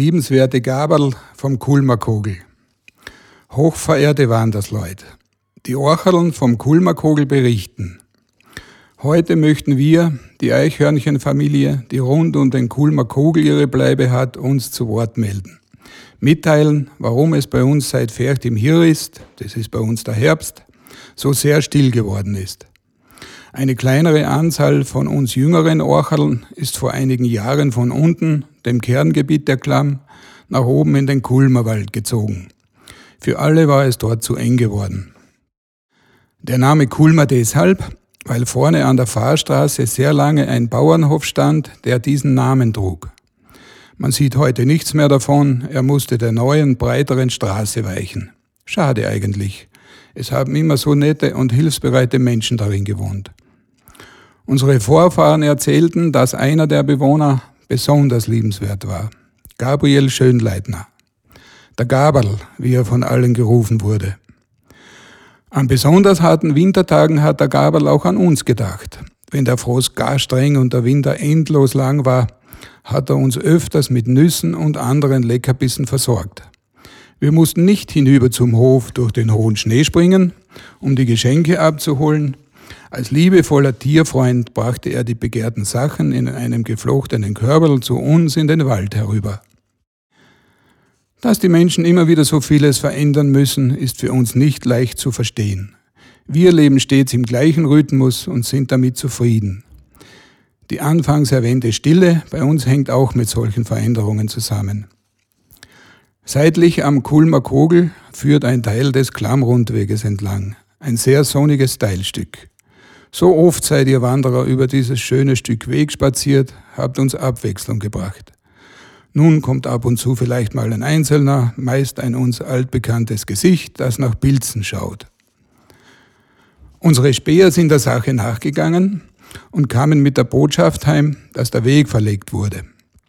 liebenswerte Gaberl vom Kulmerkogel. Hochverehrte Wandersleut, die Orcherln vom Kulmerkogel berichten. Heute möchten wir, die Eichhörnchenfamilie, die rund um den Kulmerkogel ihre Bleibe hat, uns zu Wort melden. Mitteilen, warum es bei uns seit Fercht im Hirr ist, das ist bei uns der Herbst, so sehr still geworden ist. Eine kleinere Anzahl von uns jüngeren Orcherln ist vor einigen Jahren von unten, dem Kerngebiet der Klamm, nach oben in den Kulmerwald gezogen. Für alle war es dort zu eng geworden. Der Name Kulmer deshalb, weil vorne an der Fahrstraße sehr lange ein Bauernhof stand, der diesen Namen trug. Man sieht heute nichts mehr davon, er musste der neuen, breiteren Straße weichen. Schade eigentlich. Es haben immer so nette und hilfsbereite Menschen darin gewohnt. Unsere Vorfahren erzählten, dass einer der Bewohner besonders liebenswert war. Gabriel Schönleitner. Der Gaberl, wie er von allen gerufen wurde. An besonders harten Wintertagen hat der Gaberl auch an uns gedacht. Wenn der Frost gar streng und der Winter endlos lang war, hat er uns öfters mit Nüssen und anderen Leckerbissen versorgt. Wir mussten nicht hinüber zum Hof durch den hohen Schnee springen, um die Geschenke abzuholen. Als liebevoller Tierfreund brachte er die begehrten Sachen in einem geflochtenen Körberl zu uns in den Wald herüber. Dass die Menschen immer wieder so vieles verändern müssen, ist für uns nicht leicht zu verstehen. Wir leben stets im gleichen Rhythmus und sind damit zufrieden. Die anfangs erwähnte Stille bei uns hängt auch mit solchen Veränderungen zusammen. Seitlich am Kulmerkogel führt ein Teil des Klammrundweges entlang, ein sehr sonniges Teilstück. So oft seid ihr Wanderer über dieses schöne Stück Weg spaziert, habt uns Abwechslung gebracht. Nun kommt ab und zu vielleicht mal ein Einzelner, meist ein uns altbekanntes Gesicht, das nach Pilzen schaut. Unsere Späher sind der Sache nachgegangen und kamen mit der Botschaft heim, dass der Weg verlegt wurde.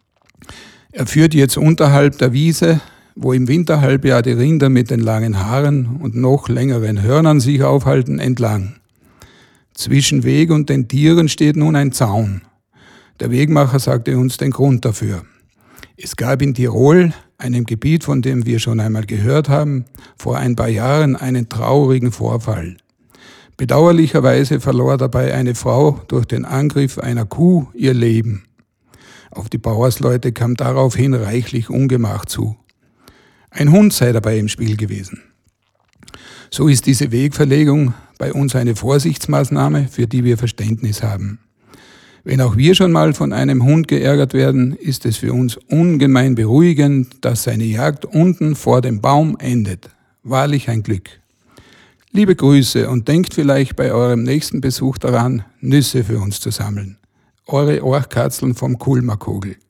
Er führt jetzt unterhalb der Wiese, wo im Winterhalbjahr die Rinder mit den langen Haaren und noch längeren Hörnern sich aufhalten, entlang. Zwischen Weg und den Tieren steht nun ein Zaun. Der Wegmacher sagte uns den Grund dafür. Es gab in Tirol, einem Gebiet, von dem wir schon einmal gehört haben, vor ein paar Jahren einen traurigen Vorfall. Bedauerlicherweise verlor dabei eine Frau durch den Angriff einer Kuh ihr Leben. Auf die Bauersleute kam daraufhin reichlich Ungemach zu. Ein Hund sei dabei im Spiel gewesen. So ist diese Wegverlegung bei uns eine Vorsichtsmaßnahme, für die wir Verständnis haben. Wenn auch wir schon mal von einem Hund geärgert werden, ist es für uns ungemein beruhigend, dass seine Jagd unten vor dem Baum endet. Wahrlich ein Glück. Liebe Grüße und denkt vielleicht bei eurem nächsten Besuch daran, Nüsse für uns zu sammeln. Eure Orchkatzeln vom Kulmerkogel.